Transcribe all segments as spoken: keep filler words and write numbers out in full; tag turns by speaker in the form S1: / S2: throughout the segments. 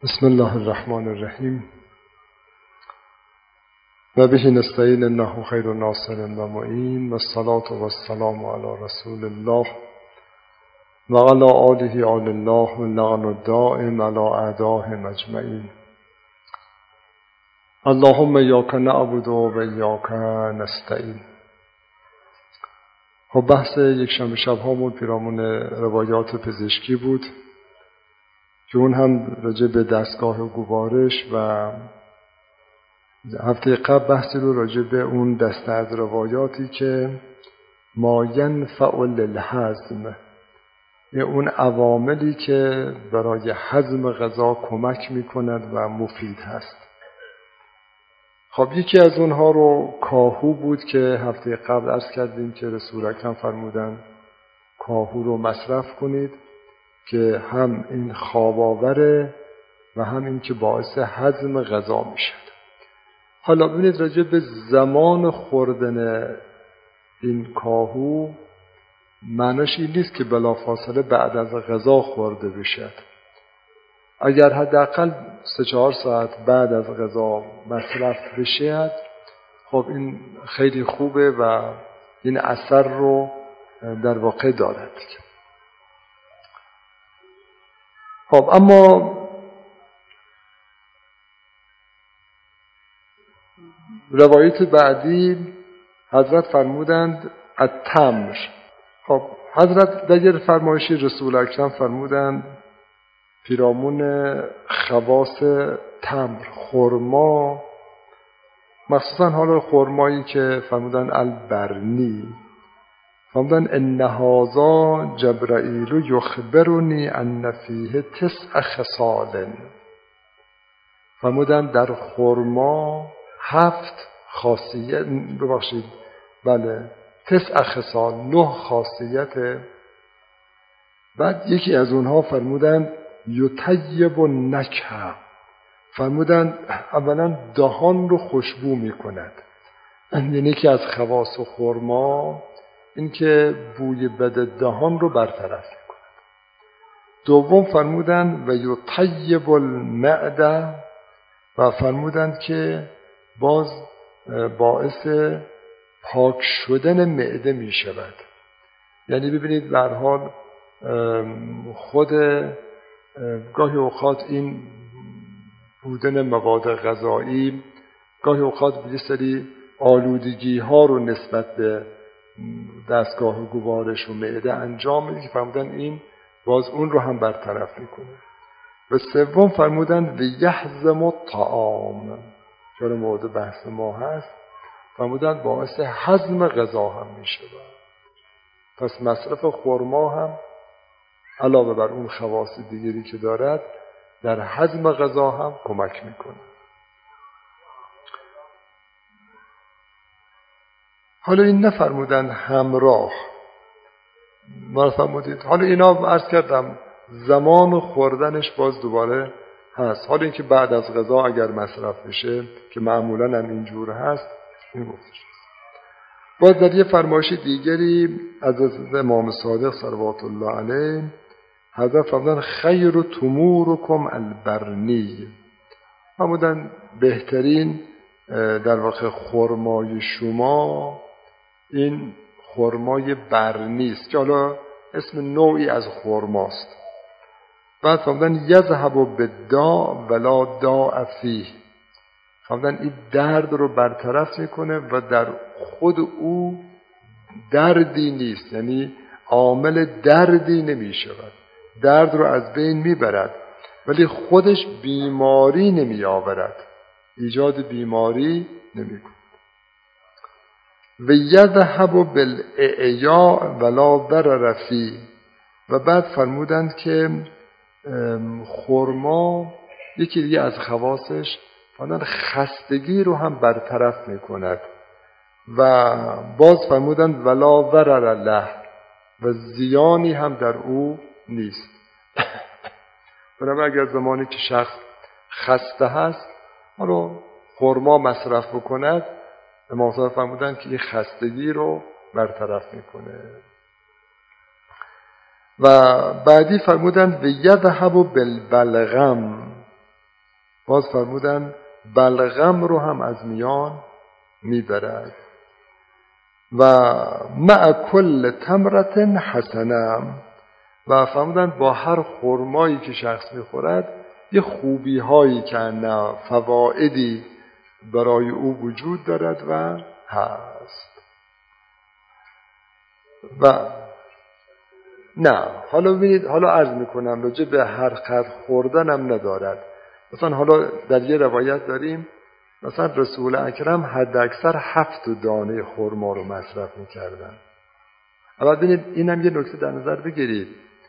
S1: بسم الله الرحمن الرحیم و به نستعین انه خیر ناصر و معین و الصلاة و السلام علی رسول الله و علی آله آل الله و لعن الدائم علی اعدائهم اجمعین. اللهم ایاک نعبد و ایاک نستعین. خب بحث یک شنبه شب هامون پیرامون روایات پزشکی بود که اون هم راجع به دستگاه گوارش و هفته قبل بحثی رو راجع به اون دسته از روایاتی که ما ینفع للهضم، اون عواملی که برای هضم غذا کمک میکند و مفید هست. خب یکی از اونها رو کاهو بود که هفته قبل عرض کردیم که رسول اکرم فرمودن کاهو رو مصرف کنید که هم این خواب آوره و هم این که باعث هضم غذا میشد. حالا ببینید راجع به زمان خوردن این کاهو معناش این نیست که بلافاصله بعد از غذا خورده بشد. اگر حداقل سه چهار ساعت بعد از غذا مصرف بشه خب این خیلی خوبه و این اثر رو در واقع دارد. خب اما روایت بعدی حضرت فرمودند التمر. خب حضرت در فرمایشی رسول اکرم فرمودند پیرامون خواص تمر، خرما، مخصوصا حالا خرمایی که فرمودن البرنی، فرمودن ان هذا جبرائیل یخبرنی ان فیه تسع خصال. فرمودن در خرما هفت خاصیت، ببخشید بله تسع خصال، نه خاصیت. بعد یکی از اونها فرمودن یطیب النکه، فرمودن اولا دهان رو خوشبو میکند، یعنی که از خواص خرما این که بوی بد دهان رو برطرف میکند. دوم فرمودن و یطیب المعده، و فرمودن که باز باعث پاک شدن معده می شود. یعنی ببینید به هر حال خود گاهی اوقات این بودن مواد غذایی گاهی اوقات به سری آلودگی ها رو نسبت به دستگاه گوارش و معده انجام میده که فرمودن این باز اون رو هم برطرف میکنه. و سوم فرمودن و یهضم الطعام، که مورد بحث ما هست، فرمودن باعث هضم غذا هم میشه. پس مصرف خرما هم علاوه بر اون خواص دیگری که دارد در هضم غذا هم کمک میکنه. حالا این نفرمودن همراه، ما فرمودید حالا اینا عرض کردم زمان خوردنش باز دوباره هست. حالا اینکه بعد از غذا اگر مصرف بشه که معمولا هم اینجور هست این گفتش. باز در یه فرمایش دیگری از امام صادق صلوات الله علیه حضرت فرمودن خیر تمورکم البرنی، فرمودن بهترین در واقع خرمای شما این خرمای برنی است که حالا اسم نوعی از خرماست. بعد فرمودن یذهب بالداء ولا داء فیه، فرمودن این درد رو برطرف میکنه و در خود او دردی نیست، یعنی عامل دردی نمیشود، درد رو از بین میبرد ولی خودش بیماری نمی آورد، ایجاد بیماری نمیکنه. و یذهب بالاعیاء ولا ضرر فیه، و بعد فرمودند که خرما یکی دیگه از خواصش فرمودند خستگی رو هم برطرف میکند و باز فرمودند ولا ضرر له، و زیانی هم در او نیست. بنابراین اگر زمانی که شخص خسته هست حالا خرما مصرف بکند، امام صادق فرمودند که این خستگی رو برطرف میکنه. و بعدی فرمودند و یذهب بالبلغم، باز فرمودن بلغم رو هم از میان میبرد و مع کل تمرت حسنم و فرمودن با هر خرمایی که شخص میخورد یه خوبی هایی که نه فوائدی برای او وجود دارد و هست. و نه حالا ببینید، حالا عرض میکنم راجع به هر قدر خوردن هم ندارد. مثلا حالا در یه روایت داریم مثلا رسول اکرم حد اکثر هفت دانه خرما رو مصرف میکردن. اما ببینید اینم یه نکته در نظر بگیرید،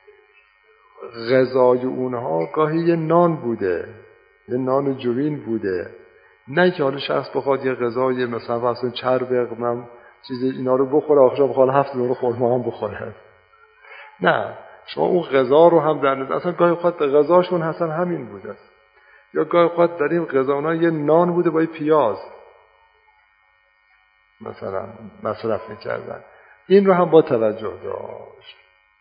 S1: غذای اونها گاهی یه نان بوده، یه نان جوین بوده، نه که حالا شخص بخواد یه غذای مثلا واسه چرب من چیزی اینا رو بخوره آخرش بخواد هفت دانه خرما هم بخوره. نه، شما اون غذا رو هم در نظر، اصلا گاهی وقت غذاشون اصلا همین بوده، یا گاهی وقت در این غذا اونها یه نان بوده با پیاز مثلا مصرف میکردن. این رو هم با توجه داشت.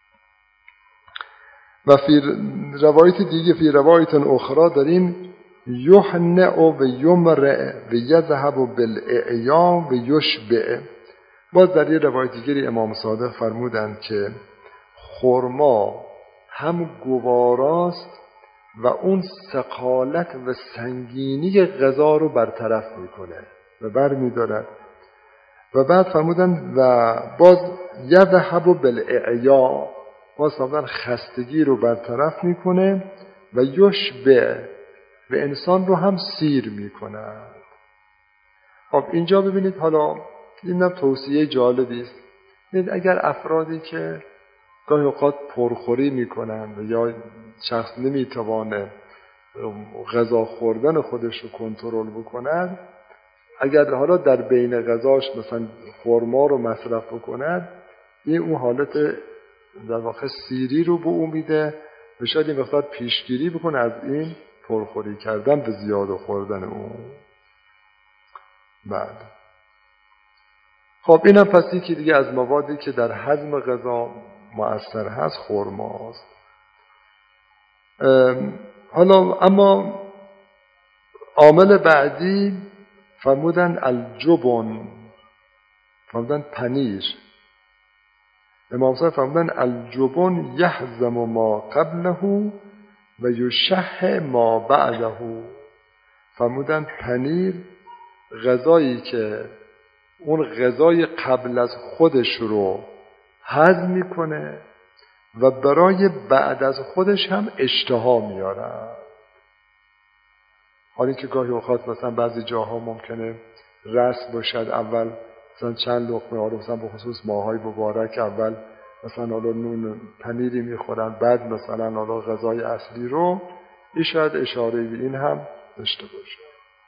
S1: و فی روایت دیگه، فی روایت اخرى داریم یحنع و یمرع و یذهب بالاعیا و یشبع. باز در یه روایت دیگری امام صادق فرمودند که خرما هم گواراست و اون ثقالت و سنگینی غذا رو برطرف میکنه و بر میدارد. و بعد فرمودن و باز یذهب بالاعیا، باز فرمودن خستگی رو برطرف میکنه و یشبع و انسان رو هم سیر میکنه. خب اینجا ببینید، حالا اینم توصیه جالبی است. ببینید اگر افرادی که گاهی اوقات پرخوری میکنن و یا شخص نمیتوانه غذا خوردن خودش رو کنترل بکند، اگر حالا در بین غذاش مثلا خرما رو مصرف بکند، این اون حالت در واقع سیری رو به او میده و شاید این مقدار پیشگیری بکنه از این پرخوری کردن به زیاد خوردن اون. بعد خب اینم پس یکی دیگه از موادی که در هضم غذا مؤثر هست خرماست. حالا اما عامل بعدی فرمودن الجبن، فرمودن پنیر. امام صاحب فرمودن الجبن یهضم ما قبله و یشح ما بعده. فرمودن پنیر غذایی که اون غذای قبل از خودش رو هضم میکنه و برای بعد از خودش هم اشتها میاره. حالا که گاهی اوقات مثلا بعضی جاها ممکنه رسم باشد اول مثلا چند لقمه، حالا مثلا به خصوص ماهای مبارک اول مثلا حالا نون پنیری میخورن، بعد مثلا حالا غذای اصلی رو، این شاید اشاره به این هم داشته باشه.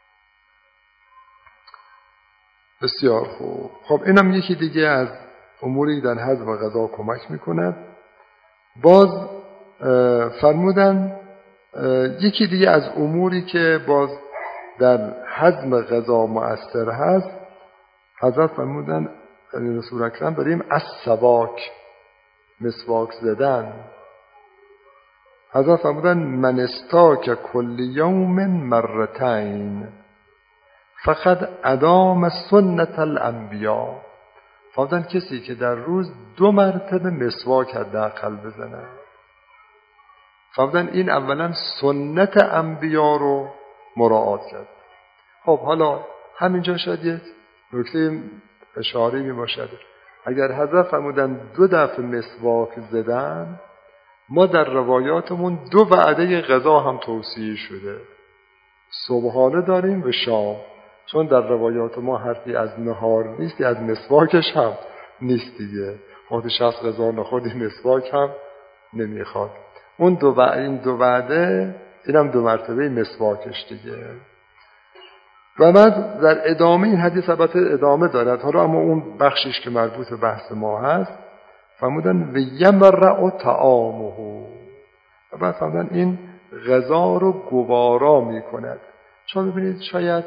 S1: بسیار خوب. خب اینم یکی دیگه از اموری در هضم غذا کمک میکند. باز فرمودن یکی دیگه از اموری که باز در هضم غذا مؤثر هست، حضرت فرمودن رسول اکرم بریم از سواک، مسواک زدن. حضرت فرمودن من استاک کل یوم مرتین فقط ادام سنت الانبیا. فرمودن کسی که در روز دو مرتبه مسواک حداقل بزنه، فرمودن این اولا سنت انبیا رو مراعات کرد. خب حالا همینجا شاید یک نکته اشاره می باشد. اگر حضرت فرمودن دو دفعه مسواک زدن، ما در روایاتمون دو وعده غذا هم توصیه شده، صبحانه داریم و شام، چون در روایات ما حرفی از نهار نیست، از مسواکش هم نیست دیگه. خود شخص غذا نخورد مسواک هم نمیخواد. اون دو وعده، این دو وعده، اینم دو مرتبه مسواکش دیگه. و بعد در ادامه این حدیث البته ادامه دارد، حالا اما اون بخشش که مربوط به بحث ما هست فرمودن و یمرع طعامه، و بعد فرمودن این غذا رو گوارا می کند. چون ببینید شاید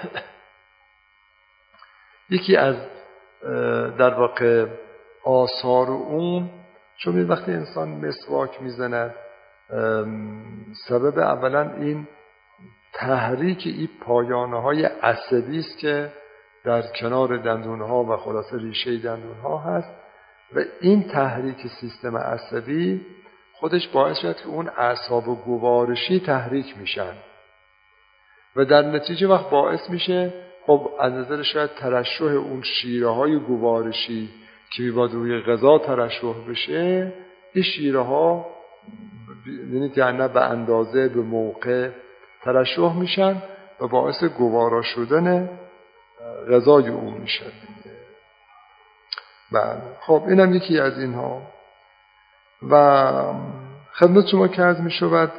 S1: یکی از در واقع آثار اون، چون وقتی انسان مسواک میزند سبب اولا این تحریک این پایانه های عصبی است که در کنار دندون ها و خلاصه ریشه دندون ها هست و این تحریک سیستم عصبی خودش باعث شد که اون اعصاب گوارشی تحریک میشن و در نتیجه وقت باعث میشه خب از نظر شاید ترشح اون شیره های گوارشی که میباید روی غذا ترشح بشه، این شیره ها یعنی که نه به اندازه به موقع ترشح میشن و باعث گوارا شدن غذای اون میشن. بله خب اینم یکی از اینها. و خدمت شما که عرض میشود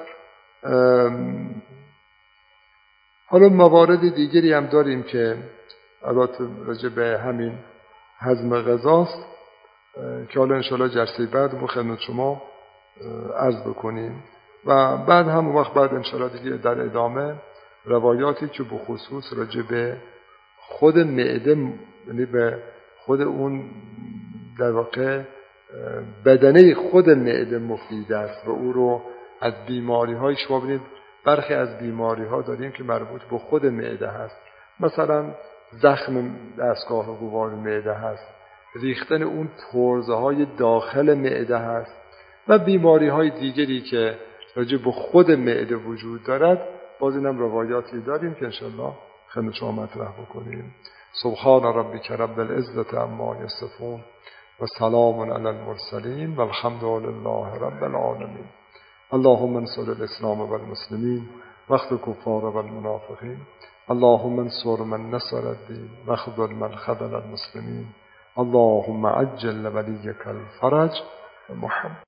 S1: حالا موارد دیگری هم داریم که البته راجع به همین هضم غذاست که حالا انشاءالله جلسه بعد ما خدمت شما عرض بکنیم و بعد هم وقت بعد انشاءالله دیگه در ادامه روایاتی که به خصوص راجع به خود معده، یعنی به خود اون در واقع بدنه خود معده مفید است و او رو از بیماری های شما ببینید برخی از بیماری ها داریم که مربوط به خود معده هست، مثلا زخم دستگاه گوار معده هست، ریختن اون پرزه های داخل معده هست و بیماری های دیگری که راجع به خود معده وجود دارد. باز اینم روایاتی داریم که انشاءالله خدمت شما مطرح بکنیم. سبحان ربک رب العزة عما یصفون و سلام علی المرسلین و الحمد لله رب العالمین. اللهم انصر الاسلام و المسلمین و اخذل الکفار و المنافقین. اللهم انصر من نصر الدین و اخذل من خذل المسلمین. اللهم عجل لولیک الفرج. محمد